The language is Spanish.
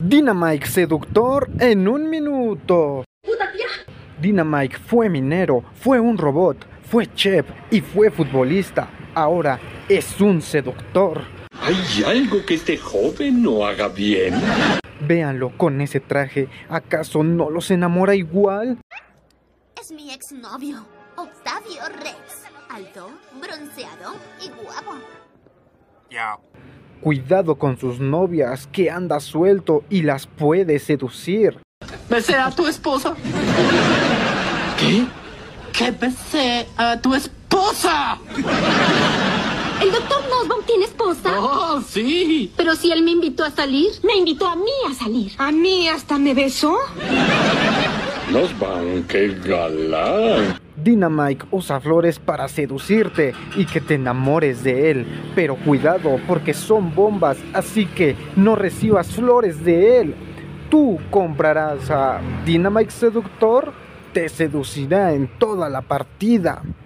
Dynamite seductor en un minuto. Dynamite fue minero, fue un robot, fue chef y fue futbolista. Ahora es un seductor. ¿Hay algo que este joven no haga bien? Véanlo con ese traje. ¿Acaso no los enamora igual? Es mi exnovio, Octavio Rex. Alto, bronceado y guapo. Ya. Cuidado con sus novias, que anda suelto y las puede seducir. Besé a tu esposa. ¿Qué? Que besé a tu esposa. ¿El doctor Nussbaum tiene esposa? Oh, sí. Pero si él me invitó a salir, me invitó a mí a salir. ¿A mí hasta me besó? Nussbaum, qué galán. Dynamite usa flores para seducirte y que te enamores de él. Pero cuidado, porque son bombas, así que no recibas flores de él. ¿Tú comprarás a Dynamite Seductor? Te seducirá en toda la partida.